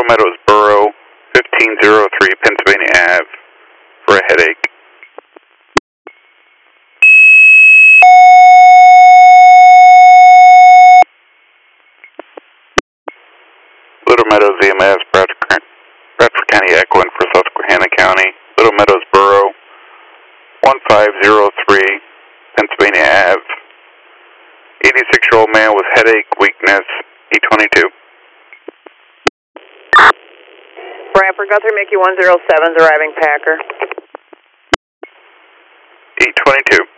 Little Meadows Borough, 1503 Pennsylvania Ave, for a headache. Little Meadows EMS, Bradford County Echoing for Susquehanna County. Little Meadows Borough, 1503 Pennsylvania Ave. 86-year-old man with headache, weakness, E22. Bradford Guthrie, Mickey 107's arriving Packer. E22.